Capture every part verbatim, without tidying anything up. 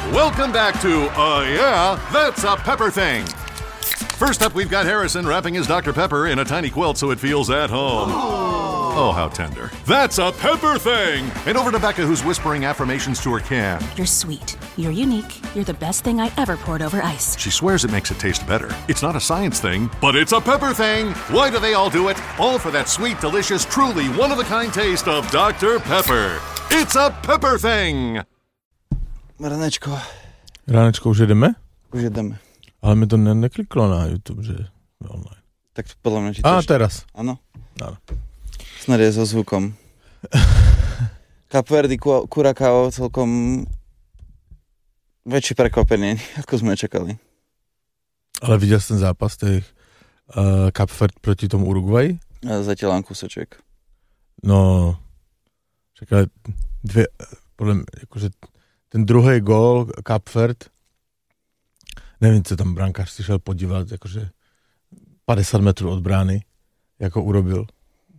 Welcome back to, uh, yeah, that's a Pepper Thing. First up, we've got Harrison wrapping his Doctor Pepper in a tiny quilt so it feels at home. Oh, how tender. That's a Pepper Thing! And over to Becca, who's whispering affirmations to her can. You're sweet. You're unique. You're the best thing I ever poured over ice. She swears it makes it taste better. It's not a science thing, but it's a Pepper Thing! Why do they all do it? All for that sweet, delicious, truly one-of-a-kind taste of Doctor Pepper. It's a Pepper Thing! Ranečko. Ranečko, už jedeme? Už jedeme. Ale mi to ne- nekliklo na YouTube, že je online. Tak podľa mňa ti to... Á, ešte... teraz. Áno. Áno. Snad je so zvukom. Cape Verde, Curaçao celkom väčšie prekvapenie, ako sme čakali. Ale videl som zápas tej uh, Cape Verde proti tomu Uruguay? Zatiaľ len kúsoček. No, čakaj, dve, podľa mňa, akože ten druhý gól Cape Verde, neviem, co tam brankář si šel podívať, akože päťdesiat metrov od brány, ako urobil.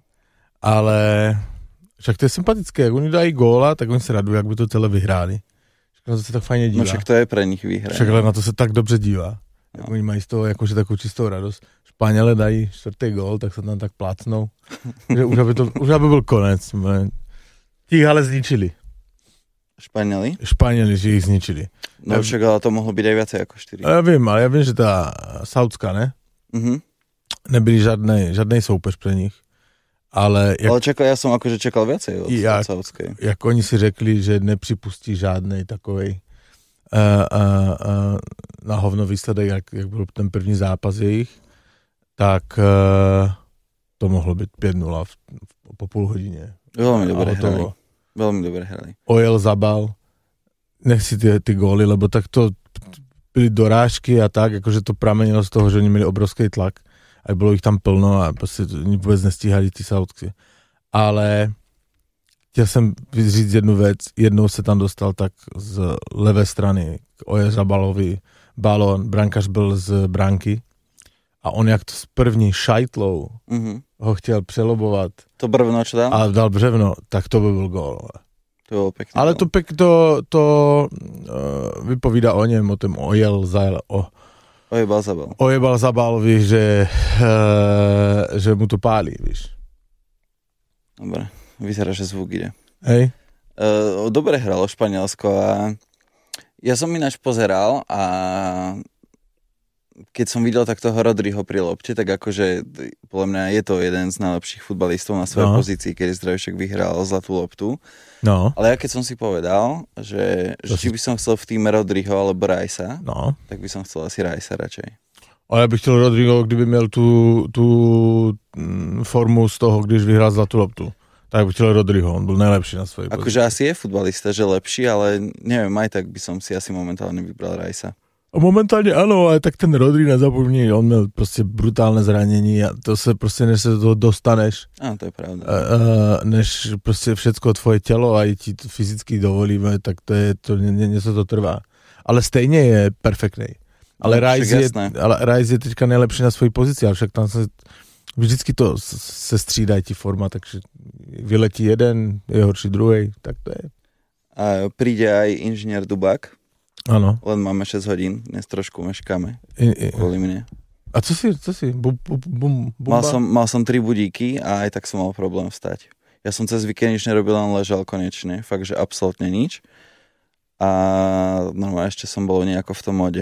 Ale však to je sympatické, jak oni dají góla, tak oni se radují, jak by to celé vyhráli. Však na to se tak fajně dívá. No však to je pre nich výhra. Však ale na to se tak dobře dívá. No. Oni mají z toho jakože takovou čistou radost. Španěle dají čtvrtý gól, tak se tam tak plácnou. že už aby, to, už aby byl konec. Ti ale zničili. Španěli? Španěli, že ich zničili. No ja, však ale to mohlo byť aj viacej ako štyri. Ja vím, ale ja vím, že tá Saudská, ne? Mhm. Nebyli žádnej, žádnej soupeř pre nich. Ale, jak, ale čakal, ja som akože čakal viacej od jak, Saudskej. Jak oni si řekli, že nepřipustí žádnej takovej uh, uh, uh, na hovno výsledek, jak, jak byl ten první zápas jejich, tak uh, to mohlo byť päť nula v, v, po půl hodině. Veľmi dobre hrali. Veľmi dobre hrali. Ojel zabal, nech si ty, ty góly, lebo tak to byly dorážky a tak, akože to pramenilo z toho, že oni měli obrovský tlak. A bylo ich tam plno a prostě oni vůbec nestíhali ty Saudky. Ale chtěl jsem říct jednu věc. Jednou se tam dostal tak z levé strany k Oje Zabalovi balón. Brankář byl z bránky a on jak to s první šajtlou mm-hmm. ho chtěl přelobovat. To brvno, čo dal? A dal břevno, tak to by byl gól. To bylo pekné. Ale to, pek, to, to uh, vypovídá o něm, o tom Ojel Zajel, o Ojebal zabal. Ojebal zabal, víš, že, uh, že mu to pálí, víš. Dobre, vyzerá, že zvuk ide. Hej. Uh, dobre hralo Španielsko a ja som ináč pozeral a keď som videl tak toho Rodriho pri lopte, tak akože podľa mňa je to jeden z najlepších futbalistov na svojej no. pozícii, kedy Zdravšek vyhral zlatú loptu. No. Ale ja keď som si povedal, že, že či by som chcel v týme Rodriho alebo Rajsa, no. tak by som chcel asi Rajsa radšej. Ale ja bych chtěl Rodrigo, kdyby měl tu, tu mm, formu z toho, když vyhrál zlatú loptu. Tak bych chtěl Rodrigo, on byl nejlepší na svojej pozícii. Akože asi je futbalista, že lepší, ale neviem, aj tak by som si asi momentálne vybral Rajsa. Momentálně ano, ale tak ten Rodri nezapomní, on měl prostě brutálné zranění a to se prostě, než se do toho dostaneš, a, to je pravda. Uh, než prostě všecko tvoje tělo a i ti to fyzicky dovolíme, tak to je, to ně, něco to trvá. Ale stejně je perfektnej. Ale no, Rice je, ale Rice je teďka nejlepší na svojí pozici, ale však tam se vždycky to se střídají ti forma, takže vyletí jeden, je horší druhej, tak to je. A príde aj inžinier Dubák. Áno. Len máme šesť hodín, dnes trošku meškáme. I, i, kvôli mne. A co si, co si? Bum, bum, mal, som, mal som tri budíky a aj tak som mal problém vstať. Ja som cez víkend nič nerobil, len ležal konečne. Fakt, že absolútne nič. A normálne ešte som bol nejako v tom móde.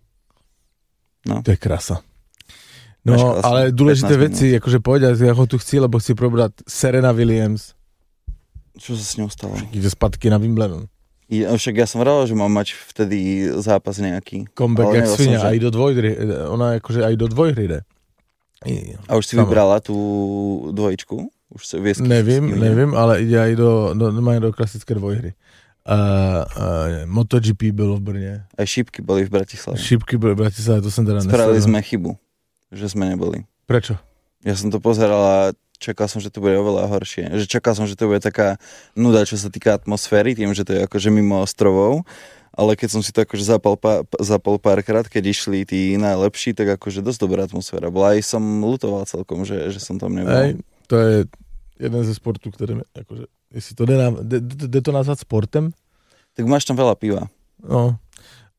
No. To je krása. No, ale dôležité veci, akože povedať, ja ho tu chci, lebo chci probrať Serena Williams. Čo sa s ňou stalo? Ide spadky na Wimbledon. I, však ja som vral, že mám mať vtedy zápas nejaký. Comeback jak svinia, že... aj do dvojhry, ona akože aj do dvojhry ide. A už si Sama. vybrala tú dvojičku? Už sa vie, nevím, nevím, ale ide aj do, do, do klasické dvojhry. Uh, uh, MotoGP bylo v Brně. Aj šípky boli v Bratislave. Šípky boli v Bratislave, to som teda nesledoval. Spravili sme chybu, že sme neboli. Prečo? Ja som to pozeral a čakal som, že to bude oveľa horšie. Že čakal som, že to bude taká nuda, čo sa týka atmosféry, tým, že to je akože mimo ostrovov. Ale keď som si to akože zapal, pá, zapal párkrát, keď išli tí najlepší, tak akože dosť dobrá atmosféra bola. Aj som lutoval celkom, že, že som tam nebol. Hej, to je jeden ze sportů, ktorý akože, jestli to jde, jde, jde to nazvat sportem? Tak máš tam veľa piva. No,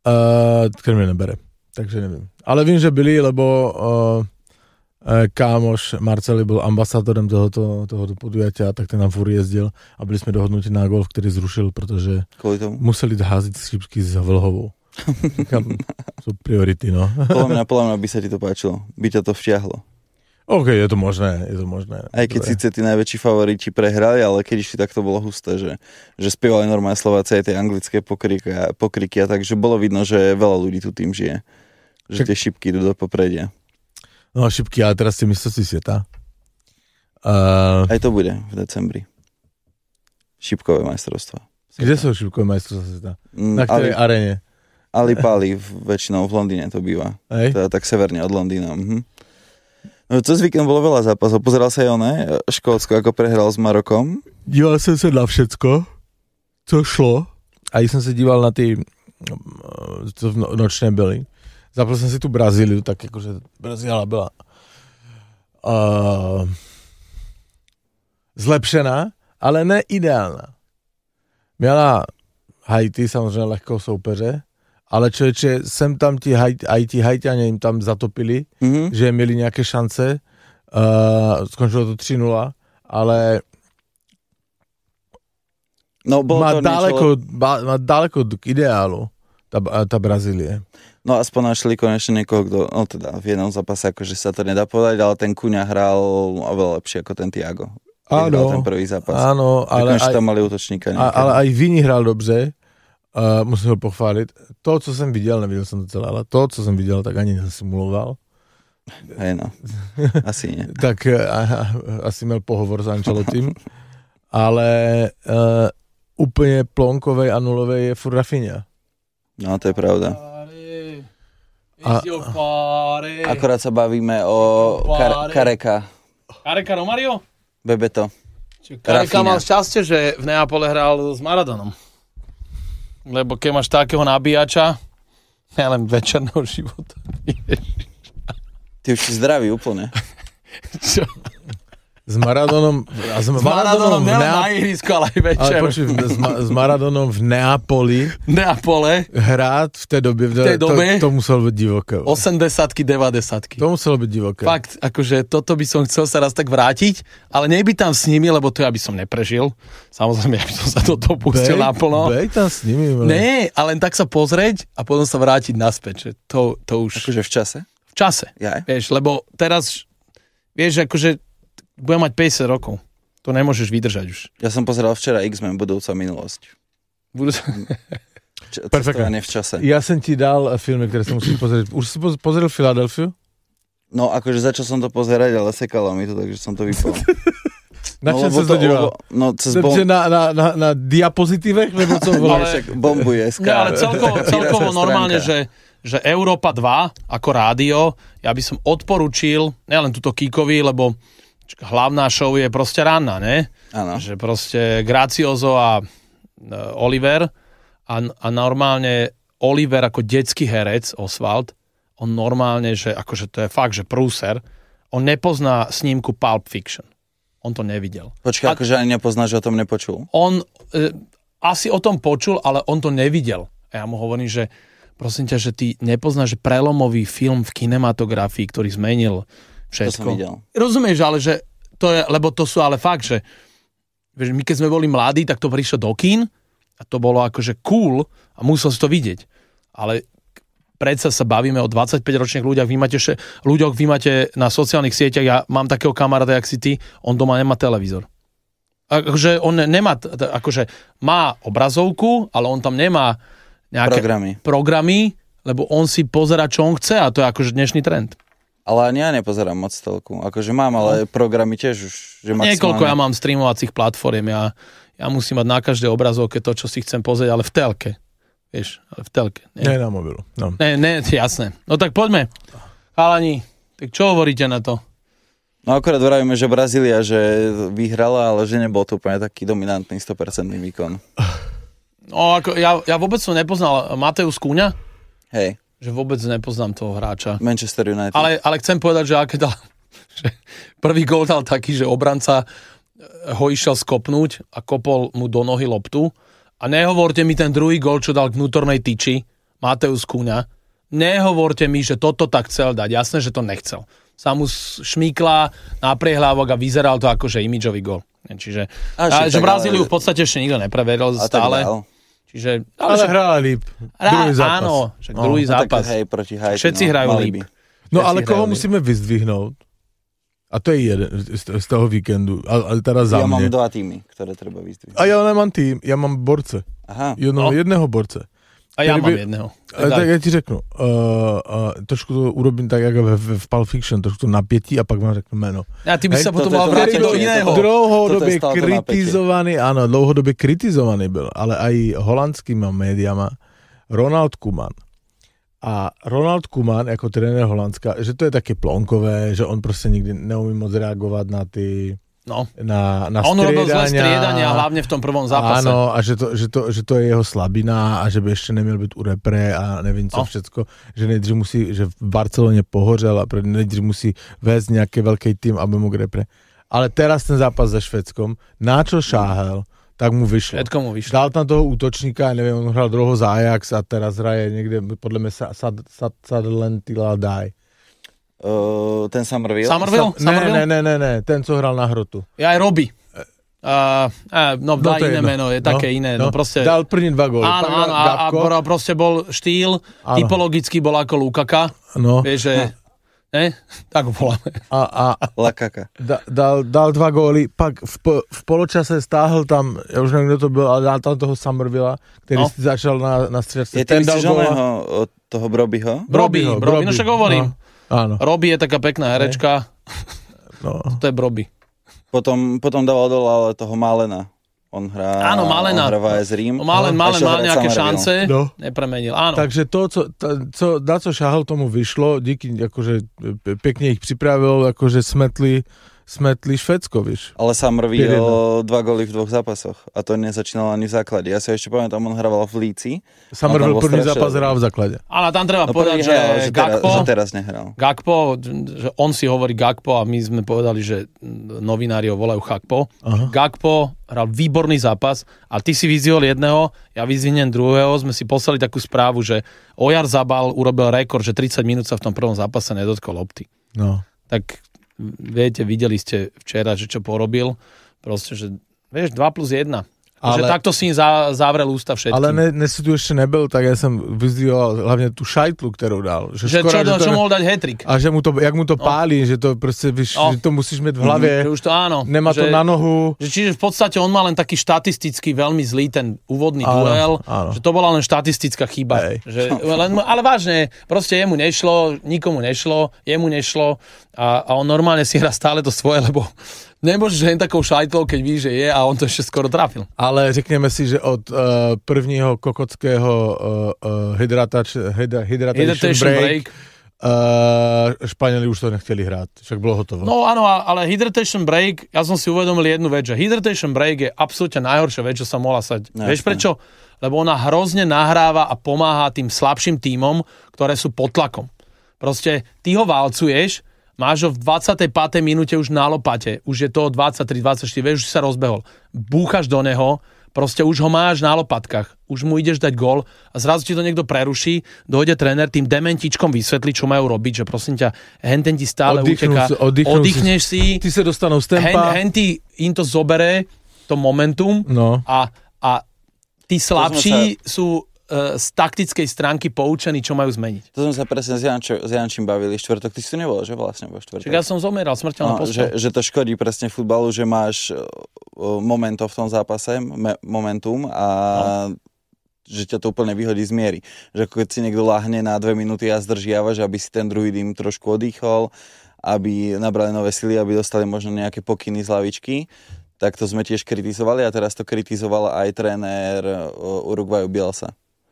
Uh, krmie nebere, takže nevím. Ale vím, že byli, lebo uh, kámoš Marceli byl ambasadorem tohoto, tohoto podujatia, tak ten nám furt jezdil a byli sme dohodnutí na golf, ktorý zrušil, pretože museli háziť šípky s vlhovou. Sú priority, no. Podľa mňa, podľa mňa by sa ti to páčilo, by ťa to vtiahlo. OK, je to možné, je to možné. Aj keď síce tí najväčší favoriti prehrali, ale keď išli, tak to bolo husté, že, že spievali normálne Slováci aj tie anglické pokriky, pokriky a takže bolo vidno, že veľa ľudí tu tým žije. Že tak... tie šipky idú do popredia. No šipky, ale teraz si mistrovství sveta. Uh... Aj to bude v decembri. Šipkové majstrovstvá. Kde sú šipkové majstrovstvá sveta? Na ktorej Ali... aréne? Ali Pali, väčšinou v Londýne to býva. Teda tak severne od Londýna. Mhm. No, cez víkend bolo veľa zápasov. Pozeral sa aj oné, Škótsko, ako prehral s Marokom. Díval som sa na všetko, co šlo. A som sa díval na ty, co nočné byly. Zapal som si tu Brazíliu, tak akože Brazília byla uh, zlepšená, ale ne ideálna. Měla Haiti, samozřejmě lehkou soupeře, ale člověče, sem tam ti Haiti, Haitiané jim tam zatopili, mm-hmm. že měli nějaké šance, uh, skončilo to tři nula, ale no, má, to daleko, niečo... má, má daleko k ideálu tá, tá Brazílie. No aspoň našli konečne niekoho, kto, no teda v jednom zápase akože sa to nedá povedať, ale ten Kuňa hral oveľa lepšie ako ten Tiago. Áno, ten prvý zápas. Áno, ale aj, tam mali útočníka. A, ale aj Vini hral dobře. Uh, musím ho pochváliť. To, co jsem viděl, neviděl jsem to celé, ale to, co jsem viděl, tak ani nesimuloval. Hej no, asi nie. tak uh, asi měl pohovor s Ancelottim, ale uh, úplně plonkovej a nulovej je furt Rafinha. No, to je pravda. A, akorát sa bavíme o kar- Kareka. Kareka Romario? Bebeto. Kareka mal šťastie, že v Neapole hral s Maradonom. Lebo keď máš takého nabíjača, ja len večerného života. Ty už si zdravý úplne. Čo? S Maradonom... A s, s Maradonom, Maradonom v Neap... na ihrisku, ale aj večer. Ale počuť, s, ma, s Maradonom v Neapoli Neapole hrát v tej dobe, v tej dobe to, to muselo byť divoké. osemdesiatky, deväťdesiatky. To muselo byť divoké. Fakt, akože toto by som chcel sa raz tak vrátiť, ale nej by tam s nimi, lebo to ja by som neprežil. Samozrejme, ja by som sa do toho pustil bej, naplno. Bej tam s nimi. Ale... Nie, ale len tak sa pozrieť a potom sa vrátiť naspäť. Že to, to už... Akože v čase? V čase. Ja. Vieš, lebo teraz, vieš, akože budem mať päťdesiat rokov. To nemôžeš vydržať už. Ja som pozeral včera X-Men Budúca minulosť. Budúca... Č- cestovanie v čase. Ja som ti dal filmy, ktoré som musel pozrieť. Už si pozrel Filadelfiu? No, akože začal som to pozerať, ale sekalo mi to, takže som to vypol. Na čom no, sa to díval? No, cez bom... na, na, na, na diapozitívech? Nebo co bolo? Ale bombu je ská. Ale celkovo, celkovo normálne, že, že Európa dva ako rádio, ja by som odporučil, nielen túto Kikovi, lebo hlavná show je proste ranná, ne? Áno. Že proste Gracioso a uh, Oliver a, a normálne Oliver ako detský herec, Oswald, on normálne, že akože to je fakt, že prúser, on nepozná snímku Pulp Fiction. On to nevidel. Počkaj, akože ani nepozná, že o tom nepočul? On uh, asi o tom počul, ale on to nevidel. A ja mu hovorím, že prosím ťa, že ty nepoznáš prelomový film v kinematografii, ktorý zmenil všetko. Rozumieš, ale že to je, lebo to sú ale fakt, že vieš, my keď sme boli mladí, tak to prišlo do kín a to bolo akože cool a musel si to vidieť. Ale predsa sa bavíme o dvadsaťpäťročných ľuďoch, vy máte, ľuďoch, vy máte na sociálnych sieťach, ja mám takého kamaráta, jak si ty, on doma nemá televízor. Akože on nemá, akože má obrazovku, ale on tam nemá nejaké programy, programy lebo on si pozerá, čo on chce a to je akože dnešný trend. Ale ani ja nepozerám moc telku. Akože mám, ale programy tiež už... Že maximálne... Niekoľko ja mám streamovacích platform. Ja, ja musím mať na každej obrazovke to, čo si chcem pozrieť, ale v telke. Vieš, ale v telke. Nie, nie na mobilu. No. Nie, nie, jasné. No tak poďme. Chalani, tak čo hovoríte na to? No akorát vravíme, že Brazília, že vyhrala, ale že nebol to úplne taký dominantný sto percent výkon. No ako, ja, ja vôbec som nepoznal Mateus Cunha. Hej. Že vôbec nepoznám toho hráča. Manchester United. Ale, ale chcem povedať, že aké dal, že prvý gól dal taký, že obranca ho išiel skopnúť a kopol mu do nohy loptu. A nehovorte mi ten druhý gól, čo dal k vnútornej tyči. Mateus Cunha, nehovorte mi, že toto tak chcel dať. Jasné, že to nechcel. Sa mu šmíkla na priehlávok a vyzeral to ako, že imidžový gól. Čiže a, a, že Brazíliu v podstate ešte nikto nepreveril stále. Čiže, ale, ale že hrala líp. Druhý zápas. Áno, že no, druhý zápas. No, hej, proti Haiti, všetci no, hrajú líp. No ale koho musíme vyzdvihnúť? A to je jeden z toho víkendu. Ale teraz za ja mne. Ja mám dva týmy, ktoré treba vyzdvihnúť. A ja nemám tým, ja mám borce. Aha. Jedno, no. Jedného borce. A ja by, mám jedného. Tak, tak ja ti řeknu, uh, uh, trošku to urobím tak, ako v, v Pulp Fiction, trošku to napätí a pak vám řeknu meno. A ty by sa potom mal vrátiť do iného. Dlouhodobě kritizovaný, áno, dlouhodobě kritizovaný byl, ale aj holandskými médiama Ronald Koeman. A Ronald Koeman, jako trenér Holandska, že to je také plonkové, že on prostě nikdy neumí moc reagovat na ty... No. Na, na a on robil zle striedania, hlavne v tom prvom zápase. Áno, a že to, že, to, že to je jeho slabina a že by ešte neměl byť u repre a nevím co no. Všetko. Že nejdřív musí, že v Barceloně pohořel a nejdřív musí vést nějaký velký tým, aby mu repre. Ale teraz ten zápas se Švédskom, načo šáhel, tak mu vyšlo. Všetko mu vyšlo. Dal tam toho útočníka, neviem, on hral dlouho za Ajax a teraz hraje niekde, podľa mňa Sutherland Daj. Uh, ten Somerville? Somerville? Sam, ne, ne, ne, ne, ne, ten, co hral na hrotu. Ja aj Robbie. Uh, uh, no, dá no iné jedno. Meno, je no, také iné. No, no proste... Dal první dva góly. Áno, áno, a, a proste bol štýl, áno. Typologicky bol ako Lukaka. No. Vieš, že... Ne? Tak ho voláme. A, a Lakaka. Da, dal, dal dva góly, pak v, v poločase stáhl tam, ja už neviem, kto to byl, ale dal tam toho Somervilla, ktorý no. si začal na, na střelce. Je ten dal góla... toho Brobyho? Broby, Broby, no však hovorím. No. Áno. Robbie je taká pekná herečka. No. To je Broby. Potom, potom dával dole ale toho Malena. On hrá, áno, Malena. On hráva aj z Rím. Malen, Malen mal nejaké šance, no. Nepremenil. Áno. Takže to, co, ta, co, na co šahal, tomu vyšlo. Díky, akože pekne ich pripravil, akože smetli smetli Švédsko, vieš. Ale Somerville dva góly v dvoch zápasoch a to nezačínal ani v základe. Ja si ešte pamätám, on hrával v Líci. Somerville prvý zápas hral v základe. Ale tam treba no, povedať, že, hral, že, Gakpo, teraz, že teraz nehral. Gakpo, že on si hovorí Gakpo a my sme povedali, že novinári ho volajú Chakpo. Aha. Gakpo hral výborný zápas a ty si vyzvihol jedného, ja vyzvihnem druhého, sme si poslali takú správu, že Ojar Zabal urobil rekord, že tridsať minút sa v tom prvom zápase nedotkol lopty. No. Tak viete, videli ste včera, že čo porobil, proste, že vieš, dva plus jedna. Ale, že takto si im zavrel ústa všetkým. Ale ne, ne si tu ešte nebyl, tak ja som vyzdvíval hlavne tú šajtlu, ktorú dal. Že, že skoro, čo, že to, čo mohol dať hat-trick. A že mu to, jak mu to no. pálí, že to proste, víš, no. že to musíš mať v hlave. Mm, už to áno. Nemá že, to na nohu. Že, čiže v podstate on mal len taký štatistický veľmi zlý ten úvodný áno, duel, áno. Že to bola len štatistická chyba. Že, len, ale vážne, proste jemu nešlo, nikomu nešlo, jemu nešlo a, a on normálne si hrá stále to svoje, lebo nemôžeš len takou šajtlou, keď víš, že je a on to ešte skoro trafil. Ale řekneme si, že od uh, prvního kokockého uh, uh, hydratač, hydra, hydration, hydration break, break. Uh, Španieli už to nechceli hrať. Však bolo hotovo. No áno, ale hydration break, ja som si uvedomil jednu vec, že hydration break je absolútne najhoršia vec, čo sa mohla sať. No, vieš prečo? Lebo ona hrozne nahráva a pomáha tým slabším tímom, ktoré sú pod tlakom. Proste ty ho válcuješ, máš ho v dvadsiatej piatej minúte už na lopate, už je to dvadsaťtri dvadsaťštyri, vieš, už si sa rozbehol. Búchaš do neho, proste už ho máš na lopatkách, už mu ideš dať gól a zrazu ti to niekto preruší, dojde tréner, tým dementičkom vysvetlí, čo majú robiť, že prosím ťa, henten ti stále uteká, oddychneš si, ty sa dostanú z tempa, hen, hen in to zobere, to momentum no. a, a tí slabší sa... sú z taktickej stránky poučení, čo majú zmeniť. To sme sa presne s, Jančo, s Jančím bavili štvrtok. Ty si tu nebol, že vlastne vo štvrtok? Čiže ja som zomeral smrteľná no, postel. Že, že to škodí presne futbalu, že máš momento v tom zápase, me, momentum a no. že ťa to úplne vyhodí z miery. Že keď si niekto láhne na dve minúty a zdržiavaš, aby si ten druhý tým trošku oddychol, aby nabrali nové sily, aby dostali možno nejaké pokyny z lavičky, tak to sme tiež kritizovali a teraz to kritizoval aj tréner Uruguayu Bielsa.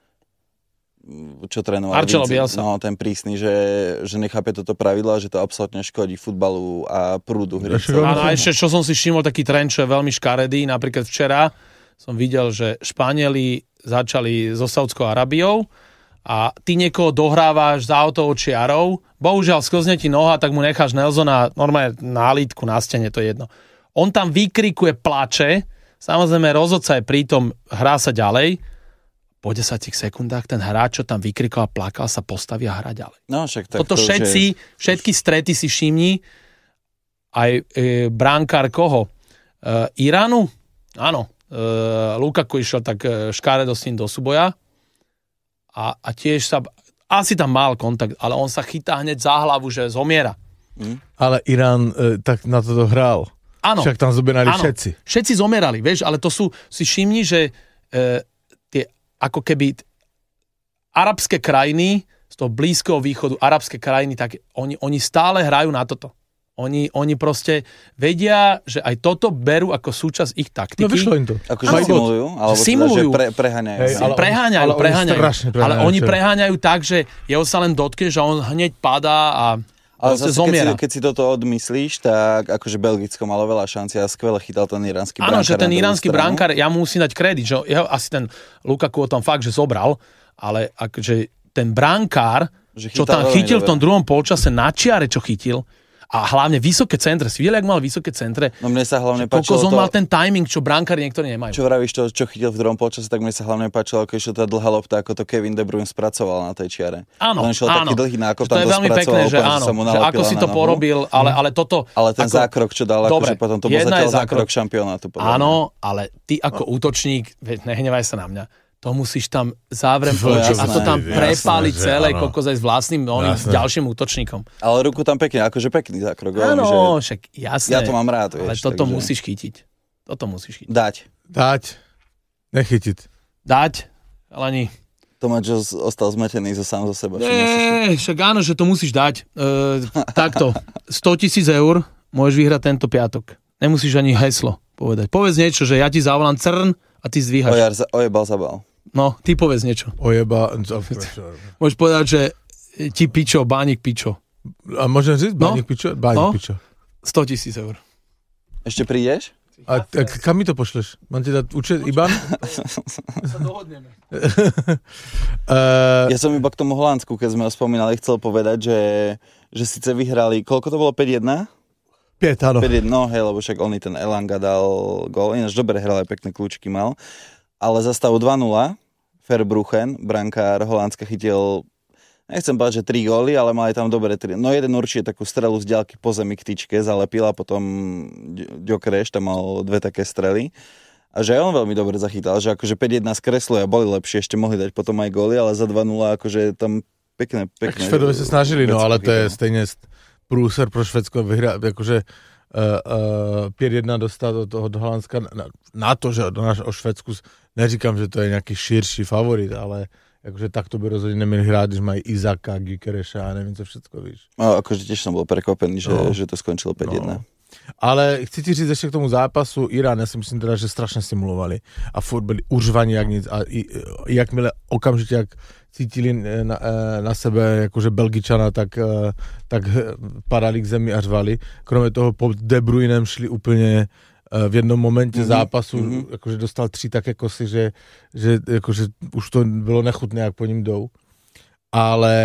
Čo trénoval Marcelo Bielsa. No, ten prísny, že, že nechápe toto pravidlo a že to absolútne škodí futbalu a prúdu hry. A ešte, čo som si všimol, taký trend, čo je veľmi škaredý, napríklad včera som videl, že Španieli začali so Saudskou Arabiou a ty niekoho dohrávaš za autovou čiarou, bohužiaľ sklzne ti noha, tak mu necháš Nelsona normálne na lítku, na stene, to je jedno. On tam vykrikuje, plače, samozrejme rozhodca je pritom, hrá sa ďalej, po desať sekundách ten hráč, čo tam vykrikol a plakal, sa postaví a hrá ďalej. No, však tak Toto to všetci, je... všetky strety si všimni, aj e, bránkár koho? E, Iránu? Áno. E, Lukaku išiel tak e, škaredo s ním do súboja a, a tiež sa, asi tam mal kontakt, ale on sa chytá hneď za hlavu, že zomiera. Mm. Ale Irán e, tak na toto hral. Áno. Však tam zomierali všetci. Všetci zomierali, vieš, ale to sú, si všimni, že e, tie ako keby arabské krajiny, z toho Blízkeho východu, arabské krajiny, tak oni, oni stále hrajú na toto. Oni, oni proste vedia, že aj toto berú ako súčasť ich taktiky. No vyšlo im to. Akože simulujú? Alebo simulujú. Teda, že pre, preháňajú. Hej, ale preháňajú, ale preháňajú. preháňajú. Ale oni preháňajú tak, že jeho sa len dotkne, že on hneď padá a ale zase, keď si, zomiera. keď si toto odmyslíš, tak akože Belgicko malo veľa šanci a skvele chytal ten iránsky brankár. Áno, že ten iránsky brankár, ja mu musím dať kredit, že ja, asi ten Lukaku o tom fakt, že zobral, ale akože ten brankár, čo tam chytil v tom druhom polčase na čiare, čo chytil, a hlavne vysoké centre. Si videli, ak mal vysoké centre? No mne sa hlavne páčilo to... on mal ten timing, čo brankári niektorí nemajú. Čo vravíš, to, čo chytil v druhom polčase, tak mne sa hlavne páčilo, ako išla tá dlhá lopta, ako to Kevin De Bruyne spracoval na tej čiare. Áno, on išiel áno. taký dlhý nákop, tam to je veľmi pekné, že áno, že ako si to porobil, ale, ale toto... Ale ten ako, zákrok, čo dal, dobre, akože potom to bol zatiaľ zákrok šampionátu. Áno, ale ty ako útočník, nehnevaj sa na mňa, to musíš tam závrem položiť a to tam prepáliť celé, kokos aj s vlastným oným, s ďalším útočníkom. Ale ruku tam pekne, akože pekný zákrok. Áno, že... však jasné. Ja to mám rád, vieš. Ale toto takže... musíš chytiť. Toto musíš chytiť. Dať. Dať. Nechytiť. Dať, ale ani... Tomáš ostal zmetený zo sám zo seba. Nie, však áno, že to musíš dať. E, takto, sto tisíc eur môžeš vyhrať tento piatok. Nemusíš ani heslo povedať. Povedz niečo, že ja ti zavolám Crn a ty zdvíhaš. Ojar, ojebal zabal. No, ty povedz niečo. Ojeba... Môžeš povedať, že ti pičo, bánik pičo. A môžem říct bánik no? pičo? Bánik no? pičo. sto tisíc eur. Ešte prídeš? A, a kam mi to pošleš? Mám ti dať účet Iban? sa dohodneme. uh, ja som iba k tomu Holandsku, keď sme ho spomínali, chcel povedať, že, že síce vyhrali, koľko to bolo, päť jedna? päť, áno. päť jedna, no hej, lebo však on ten Elanga dal gól, ináč dobre hral, aj pekné kľúčky mal, ale za stavu dva nula Verbruggen, brankár Holandska, chytil, nechcem povedať, že tri góly, ale mali tam dobre tri. No jeden určite takú strelu z diaľky po zemi k tyčke zalepil a potom Gyökeres tam mal dve také strely. A že on veľmi dobre zachytal, že akože päť jedna skresluje a boli lepšie, ešte mohli dať potom aj góly, ale za dva nula akože tam pekné, pekné. Tak Švedovi sa snažili, no ale to je stejne průser pro Švédsko vyhrát, jakože Uh, uh, päť jedna dostat do toho do Holandska na, na to, že do náš, o Švédsku neříkám, že to je nějaký širší favorit, ale jakože tak to by rozhodně neměli hrát, když mají Izaka, Gyökereša a nevím co všetko, víš. No, akože tiež som bol prekvapený, že, no. že to skončilo päť jedna. No. Ale chci ti říct ještě k tomu zápasu Irán, já si myslím teda, že strašně simulovali a furt byli uřvaní jak nic a i, jakmile okamžitě jak cítili na, na sebe jakože Belgičana, tak, tak padali k zemi a řvali. Kromě toho pod De Bruynem šli úplně v jednom momentě mm-hmm. zápasu, mm-hmm. jakože dostal tři také kosy, že, že jakože už to bylo nechutné, jak po ním jdou. Ale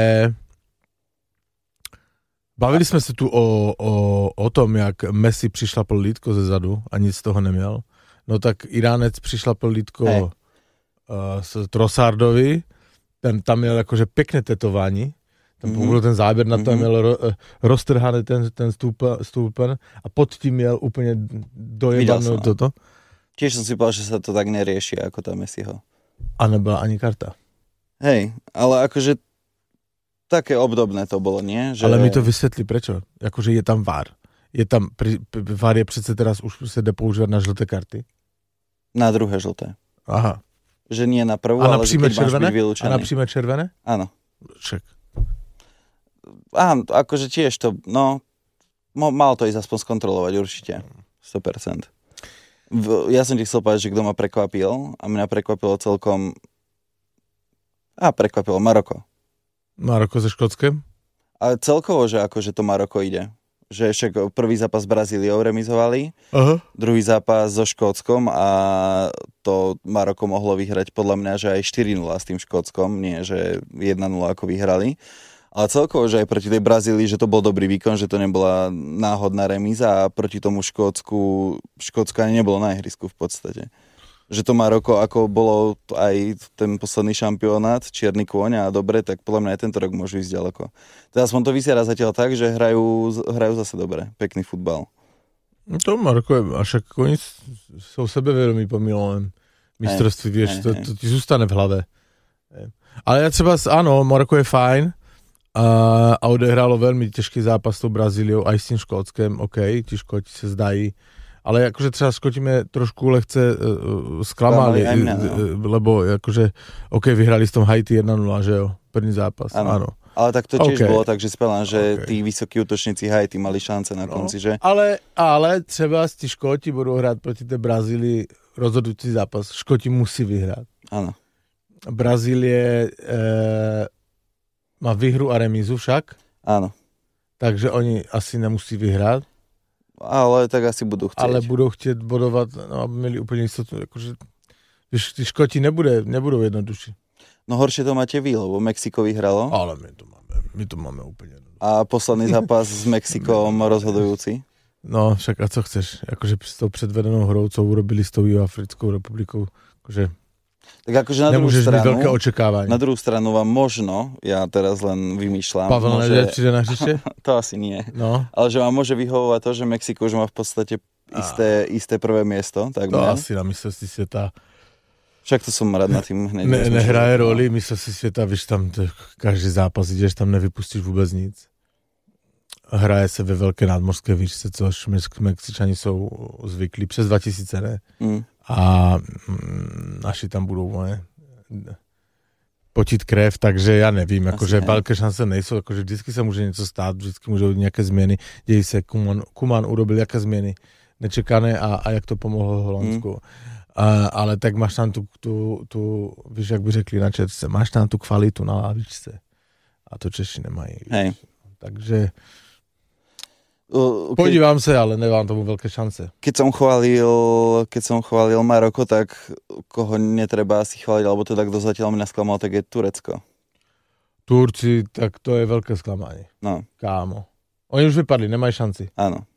bavili jsme se tu o, o, o tom, jak Messi přišlapl lítko ze zadu a nic z toho neměl. No tak Iránec přišlapl lítko hey. uh, s Trossardovi, ten tam měl jakože pěkné tetování, tam mm-hmm. byl ten záběr, na to mm-hmm. měl ro, roztrhaný ten, ten stůpen, stůpen a pod tím měl úplně dojebanou toto. Tiež som si povedal, že sa to tak nerieši ako tá Messiho. A nebyla ani karta. Hej, ale akože také obdobné to bolo, nie? Že... Ale mi to vysvětlí, prečo. Jakože je tam V A R. Je tam, V A R je přece teraz už se jde používat na žlté karty. Na druhé žlté. Aha. Že nie na prvú, a na ale že keď máš byť vylúčený. A na príjme červené? Áno. Však. Áno, akože tiež to, no, mal to ísť aspoň skontrolovať určite. sto percent. V, ja som ti chcel povedať, že kto ma prekvapil a mňa prekvapilo celkom a prekvapilo Maroko. Maroko ze Škótskem? A celkovo, že akože to Maroko ide. Že však prvý zápas s Brazíliou remizovali, uh-huh. druhý zápas so Škótskom a to Maroko mohlo vyhrať podľa mňa, že aj štyri nula s tým Škótskom, nie že jedna nula ako vyhrali. Ale celkovo, že aj proti tej Brazílii, že to bol dobrý výkon, že to nebola náhodná remíza a proti tomu Škótsku, Škótsko ani nebolo na ihrisku v podstate. že to Maroko, ako bolo aj ten posledný šampionát, čierny kôň a dobre, tak podľa mňa aj tento rok môžu ísť ďaleko. Teraz som to vysiera zatiaľ tak, že hrajú, hrajú zase dobre, pekný futbal. No to Maroko je, a však oni sú sebevedomí po minulém mistrovství, vieš, to, to ti zůstane v hlave. Ale ja třeba, áno, Maroko je fajn a, a odehrálo veľmi ťažký zápas s tou Brazíliou, aj s tým Škótskem, OK, ti Škóti sa zdají. Ale akože třeba Škotíme trošku lehce uh, sklamali, mňa, no. lebo akože, OK, vyhrali s tom Haiti jedna nula, že jo, první zápas, áno. áno. Ale tak to tiež okay. bolo, takže spelám, že okay. tí vysokí útočníci Haiti mali šance na konci, no. že? Ale, ale třeba tí Škoti budú hrať proti tej Brazílii rozhodujúci zápas. Škoti musí vyhrať. Áno. Brazílie e, má výhru a remízu však. Áno. Takže oni asi nemusí vyhrať. Ale tak asi budú chcieť. Ale budú chcieť bodovať, no aby mieli úplne istotu. Akože, víš, tí Škoti nebude, nebudú jednoduchší. No horšie to máte vy, lebo Mexiko vyhralo. Ale my to máme, my to máme úplne jednoduchšie. A posledný zápas s Mexikom rozhodujúci. No, však a co chceš? Akože s tou predvedenou hrou, co urobili s tou Africkou republikou, akože tak akože na druhú stranu, veľké očakávanie. Na druhú stranu vám možno, ja teraz len vymýšľam. Pavel môže... Nedvěd přijde na hřiště? To asi nie. No. Ale že vám môže vyhovovať to, že Mexiko už má v podstate isté, isté prvé miesto. Tak to ne? asi na mistrovství sveta. Však to som rád na tým hneď. Ne, nehraje roli mistrovství sveta, víš tam, to, každý zápas ideš, tam nevypustíš vůbec nic. Hraje se ve velké nadmořské výšce, což Mexičani jsou zvyklí. Přes dva tisíce, ne? Mm. A mm, naši tam budou ne, potit krev, takže já nevím, jakože velké šance nejsou, jakože vždycky se může něco stát, vždycky můžou být nějaké změny, dějí se, Kuman, Kuman urobil jaké změny nečekané a, a jak to pomohlo Holandsku. Mm. A, ale tak máš tam tu, tu, tu, víš, jak by řekli na Četce, máš tam tu kvalitu na lavičce a to Češi nemají. Hej. Takže Uh, ke... podívám sa, ale nemám tomu veľké šance. Keď som chválil, keď som chválil Maroko, tak koho netreba asi chváliť, alebo teda kto zatiaľ mi nasklamal, tak je Turecko. Turci, tak to je veľké sklamanie. No. Kámo. Oni už vypadli, nemajú šanci. Áno.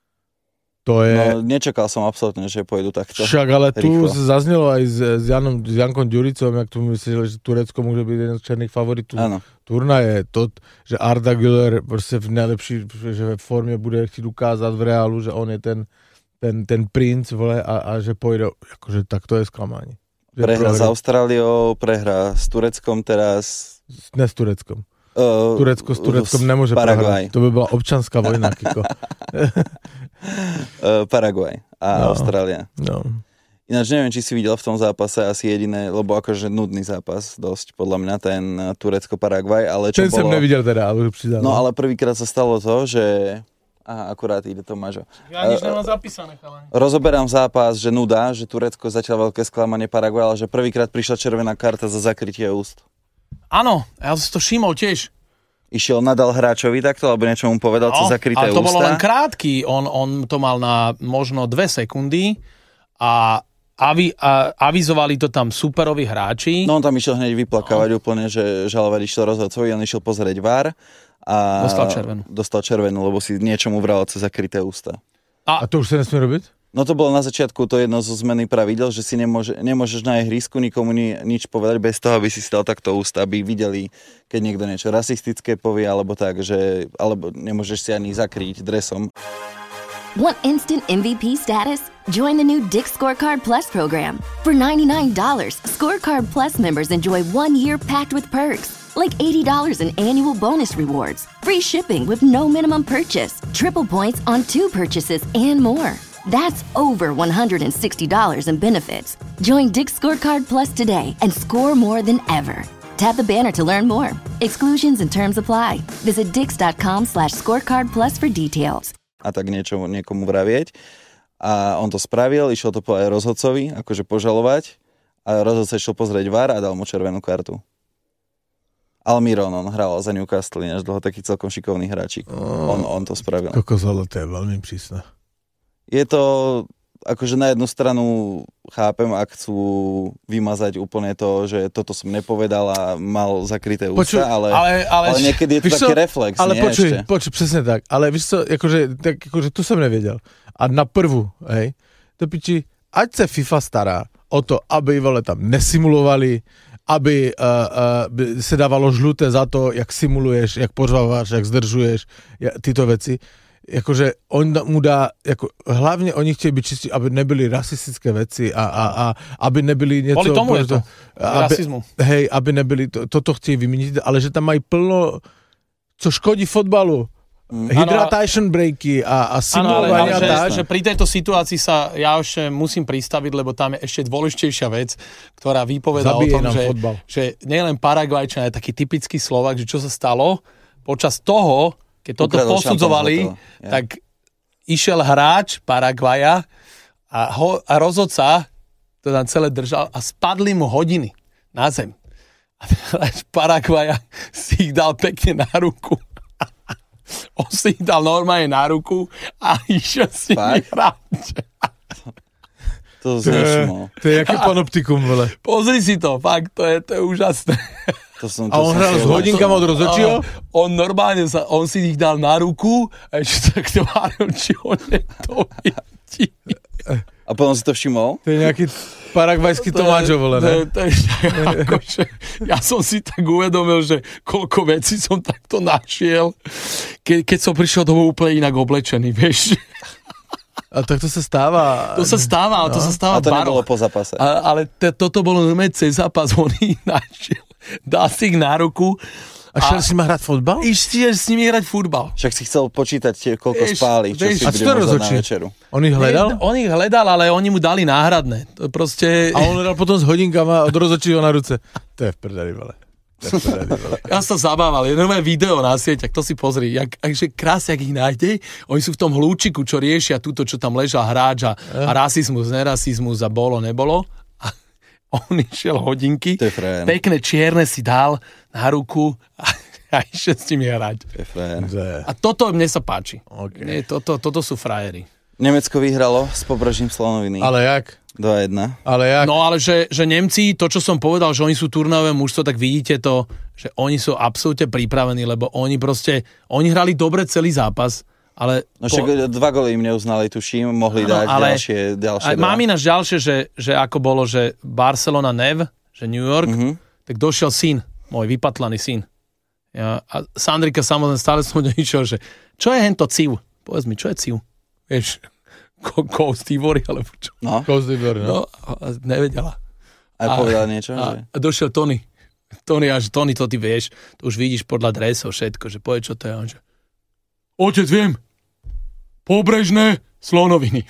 To je... No, nečakal som absolútne, že pôjdu takto. Však, ale rýchlo. Tu zaznelo aj s, s, Janom, s Jankom Ďuricom, jak tu mysleli, že Turecko môže byť jeden z černých favoritů turnaje. To, že Arda Güler prostě v nejlepší že v formě bude chtít ukázat v reálu, že on je ten, ten, ten princ, vole, a, a že pôjde, akože tak to je sklamanie. Prehra s Austráliou, prehra s Tureckom teraz. Ne s Tureckom. Uh, Turecko s Tureckom nemôže prehrať. To by bola občanská vojna, Kiko. uh, Paraguaj a no, Austrália. No. Ináč neviem, či si videl v tom zápase asi jediné, lebo akože nudný zápas dosť, podľa mňa, ten Turecko-Paraguaj, ale čo ten bolo... som nevidel teda, ale pridal. No ale prvýkrát sa stalo to, že... Aha, akurát ide to Mažo. Ja nič nemám zapísané, chalani. Rozoberám zápas, že nuda, že Turecko zatiaľ veľké sklamanie Paraguaj, ale že prvýkrát prišla červená karta za zakrytie úst. Áno, ja som to všimol tiež. Išiel nadal hráčovi takto, alebo niečo mu povedal, no, co zakryté ústa. Ale to ústa. Bolo len krátky, on, on to mal na možno dve sekundy a, avi, a avizovali to tam superoví hráči. No on tam išiel hneď vyplakávať no. úplne, že žalovať išiel rozhodcovi, on išiel pozrieť vé á er a dostal červenú. Dostal červenú, lebo si niečomu vral cez zakryté ústa. A, a to už sa nesmie robiť? No to bolo na začiatku, to jedno zo zmeny pravidel, že si nemôže, nemôžeš na ihrisku nikomu ni, nič povedať bez toho, aby si si dal takto ústa, aby videli, keď niekto niečo rasistické povie, alebo tak, že alebo nemôžeš si ani zakrýť dresom. Want instant M V P status? Join the new Dick's Scorecard Plus program. For ninety-nine dollars, Scorecard Plus members enjoy one year packed with perks, like eighty dollars in annual bonus rewards, free shipping with no minimum purchase, triple points on two purchases, and more. That's over one hundred sixty dollars in benefits. Join Dick's Scorecard Plus today and score more than ever. Tap the banner to learn more. Exclusions and terms apply. Visit dix.com slash scorecard plus for details. A tak niečo niekomu vravieť. A on to spravil, išiel to povedať rozhodcovi, akože požalovať. A rozhodca išiel pozrieť vé á er a dal mu červenú kartu. Almiron, on hral za Newcastle, než dlho taký celkom šikovný hráčik. Oh, on, on to spravil. Kokosalo, to je veľmi prísne. Je to, akože na jednu stranu chápem, ak chcú vymazať úplne to, že toto som nepovedal a mal zakryté ústa, počuj, ale, ale, ale, ale niekedy je to taký čo, reflex, ale nie počuj, ešte. počuj, presne tak, ale víš co, akože, tak, akože tu som nevedel. A na prvú, hej, to piči, ať sa FIFA stará o to, aby vole tam nesimulovali, aby uh, uh, se dávalo žluté za to, jak simuluješ, jak pořváváš, jak zdržuješ, ja, tyto veci. Jakože on mu dá, jako, hlavne oni chtějí byť čistí, aby nebyly rasistické veci a, a, a aby nebyly něco... Kvôli tomu je to, aby, rasizmu. Hej, aby nebyly, to, toto chtějí vyměnit, ale že tam mají plno, co škodí fotbalu. Mm. Hydratation breaky a, a simulovanie a tak. Že pri tejto situácii sa ja už musím pristaviť, lebo tam je ešte dôležitejšia vec, ktorá vypovedá o tom, že, že nielen Paraguajčan je taký typický Slovák, že čo sa stalo počas toho, keď toto Ukradol posudzovali, ja. tak išiel hráč Paraguaja a, ho, a rozhodca to tam celé držal a spadli mu hodiny na zem. A hráč Paraguaja si ich dal pekne na ruku. On si ich dal normálne na ruku a išiel si ich hrať. To znešlo. To je jaké panoptikum, vole. Pozri si to, fakt, to je, to je úžasné. To som, a to on hral s hodinkami od rozhodčího? On normálne sa, on si ich dal na ruku a ešte tak tváril, či on niekto vidí. A potom si to všimol? To je nejaký paragvajský Tomáčo, vole, ne? To je, akože, ja som si tak uvedomil, že koľko vecí som takto našiel, ke, keď som prišiel domov úplne inak oblečený, vieš. A tak to sa stáva. To sa stáva, ale no. to sa stáva A to baroch. nebolo po zápase. A, ale te, toto bolo normálne cez zápas, on ich našiel. Dal si ich na ruku. A šiel si ma hrať futbal? Išiel s nimi hrať futbal. Však si chcel počítať, koľko vieš, spáli, čo vieš, si bude možno na večeru. On ich hledal? On ich hledal, ale oni mu dali náhradné. To proste... A on hledal potom s hodinkama od rozhodčího na ruce. To je v prdeli, vole. Ja sa zabával, je normálne video na sieťach, to si pozri, jak, akže krásne, jak ich nájde, oni sú v tom hlúčiku, čo riešia túto, čo tam ležal hráč a, a rasizmus, nerasizmus a bolo, nebolo. A on išiel hodinky, pekné čierne si dal na ruku a, a išiel s nimi hrať. A toto mne sa páči. Okay. Nie, toto, toto sú frajery. Nemecko vyhralo s Pobrežím Slonoviny. Ale jak? dva jedna. Ale jak? No ale že, že Nemci, to čo som povedal, že oni sú turnajové mužstvo, tak vidíte to, že oni sú absolútne pripravení, lebo oni proste, oni hrali dobre celý zápas, ale... No však po... dva góly im neuznali, tuším, mohli no, dať ale... ďalšie, ďalšie dva. Mám ináč ďalšie, že, že ako bolo, že Barcelona Nev, že New York, mm-hmm. tak došiel syn, môj vypatlaný syn. Ja, a Sandrika samozrejme stále som išiel, že čo je hento civ? Povedz mi, čo je civ? Vieš... Ghost Ivory, alebo čo? No. Ghost Ivory, no. no. Nevedela. Aj povedal niečo? A, že... a došiel Tony. Tony, až Tony, to ty vieš, to už vidíš podľa dresov všetko, že povie, čo to je. On že, otec, viem, Pobrežné Slonoviny.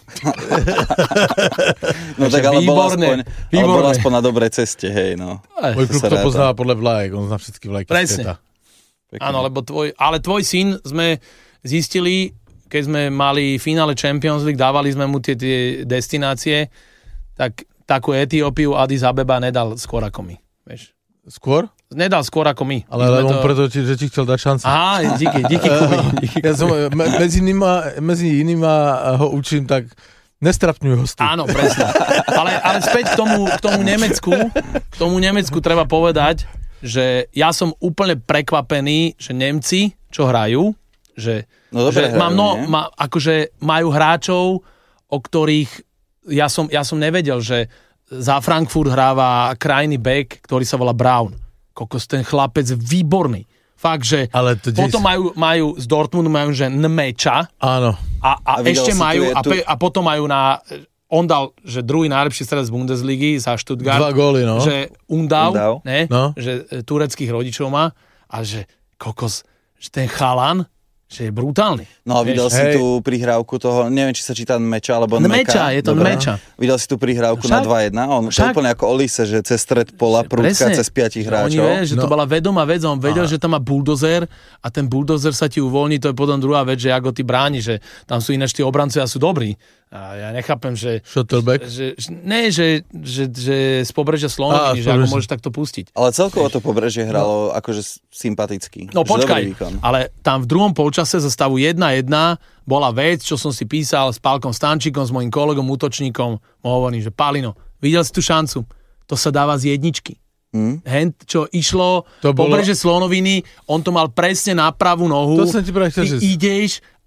No tak ale bol aspoň, ale bol aspoň na dobrej ceste, hej, no. Môj klub to pozná podľa vlajek, on zná všetky vlajky. Presne. Áno, lebo tvoj, ale tvoj syn sme zistili, keď sme mali finále Champions League, dávali sme mu tie, tie destinácie, tak takú Etiópiu Addis Abeba nedal skôr ako my. Vieš. Skôr? Nedal skôr ako my. Ale, ale on to... preto, že ti chcel dať šancu. Aha, díky, díky Kubi. Ja som, medzi, nima, medzi inýma ho učím tak, nestrapňuj hosty. Áno, presne. Ale, ale späť k tomu, k tomu Nemecku, k tomu Nemecku treba povedať, že ja som úplne prekvapený, že Nemci, čo hrajú, že No dobre, že mám, no, ma, akože majú hráčov, o ktorých ja som, ja som nevedel, že za Frankfurt hráva krajný back, ktorý sa volá Brown. Kokos, ten chlapec výborný. Fakt, že ale to potom majú, majú z Dortmundu majú, že Nmeča. Áno. A, a, a ešte majú, a, pe, a potom majú na, on dal, že druhý najlepší strelec z Bundesligy za Stuttgart. Dva góly, no. Že Undau, Undau. Ne, no. Že tureckých rodičov má. A že kokos, že ten chalan, že je brutálny. No a videl si tú prihrávku toho, neviem, či sa číta Nmeča, alebo Nmeča. je to Nmeča. Videl si tú prihrávku však, na dva jedna? On však, to úplne ako Olise, že cez stred pola prúdka cez piatich hráčov. Oni vie, že no. to bola vedomá vec, on vedel, a. že tam má buldozer a ten buldozer sa ti uvoľní, to je potom druhá vec, že ako ty bráni, že tam sú ináč tí obrancovia sú dobrí. A ja nechápem, že... Shutterback? Že, že, ne, že, že, že z Pobrežia Slonoviny, že ako môžeš takto pustiť. Ale celkovo to Pobrežie hralo no. akože sympaticky. No počkaj, ale tam v druhom polčase za stavu jedna jedna bola vec, čo som si písal s Pálkom Stančíkom, s mojím kolegom, útočníkom, mu hovorím, že Pálino, videl si tú šancu? To sa dáva z jedničky. Hmm? Hent, čo išlo, to Pobrežie bolo... Slonoviny, on to mal presne na pravú nohu. To som ti ty ideš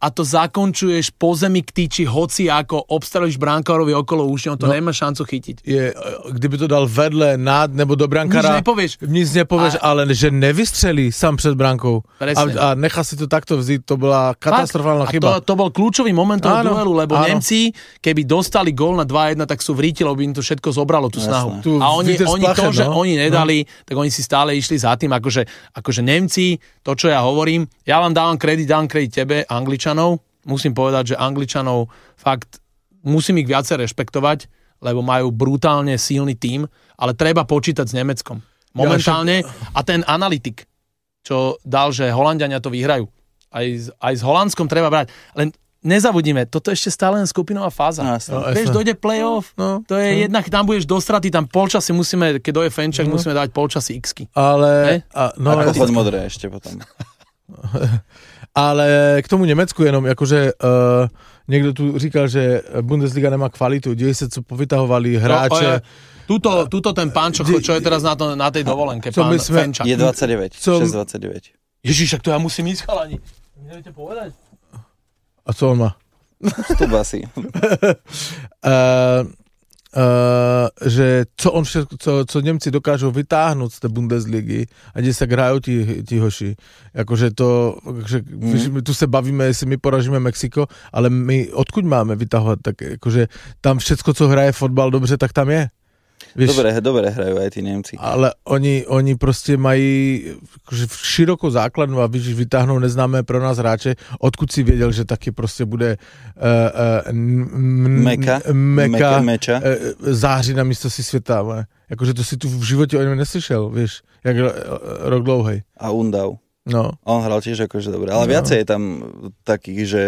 a to zakončuješ po zemi k tyči, hoci ako obstrelíš brankárovi okolo úšne, on to no, nemá šancu chytiť. Je, kdyby to dal vedle, nad nebo do brankára, nič nepovieš, nic nepovieš a... ale že nevystřelí sám před brankou a, a nechá si to takto vzít, to bola katastrofálna chyba. To, to bol kľúčový moment toho áno, duelu, lebo áno. Nemci, keby dostali gól na dva jedna, tak sú v ríti, lebo by im to všetko zobralo, tú snahu. Tu a oni, oni to, že no? oni nedali, no. tak oni si stále išli za tým, akože, akože Nemci, to, čo ja hovorím, ja vám dávam kredit, dávam kredit tebe, Angličanov, musím povedať, že Angličanov fakt, musím ich viacej rešpektovať, lebo majú brutálne silný tím, ale treba počítať s Nemeckom. Momentálne, a ten analytik, čo dal, že Holanďania to vyhrajú. Aj, aj s Holandskom treba brať. Len nezabudíme, toto je ešte stále len skupinová fáza. No, no, vieš, dojde play-off, no, to je no. jednak, tam budeš do straty, tam polčasy musíme, keď dojde Fenčak, no. musíme dať polčasy X-ky. Ale... A, no, Ako pod modré ešte potom. Ale k tomu Nemecku jenom, akože uh, niekto tu říkal, že Bundesliga nemá kvalitu, deje sa, co povytahovali hráče. No, tuto, tuto ten pán, čo, čo je teraz na, to, na tej dovolenke, pán sme, Fenčak. Je dvadsaťdeväť, co, šesť dvadsaťdeväť. Ježiš, ak to ja musím ísť, chalani. Neviete povedať? A co on má? Vstup asi. uh, Uh, že co on všetko, co, co Nemci dokážu vytáhnuť z tej Bundesligy a kde sa hrajú tí, tí hoši. Akože to, akože, mm. tu sa bavíme, jestli my poražíme Mexiko, ale my odkud máme vytahovať, tak akože tam všetko, co hraje fotbal dobře, tak tam je. Vieš, dobre, dobre hrajú aj tí Nemci. Ale oni, oni proste mají akože širokú základnu a víš, vytáhnou neznámé pro nás hráče, odkud si vedel, že taky proste bude uh, uh, m- Meka, Meka, Meka uh, září na mistrovství sveta. Ne? Akože to si tu v živote o ňom neslyšel, vieš, jak uh, rok dlouhej. A Undau. No. On hral tiež akože dobre, ale no. viacej je tam takých, že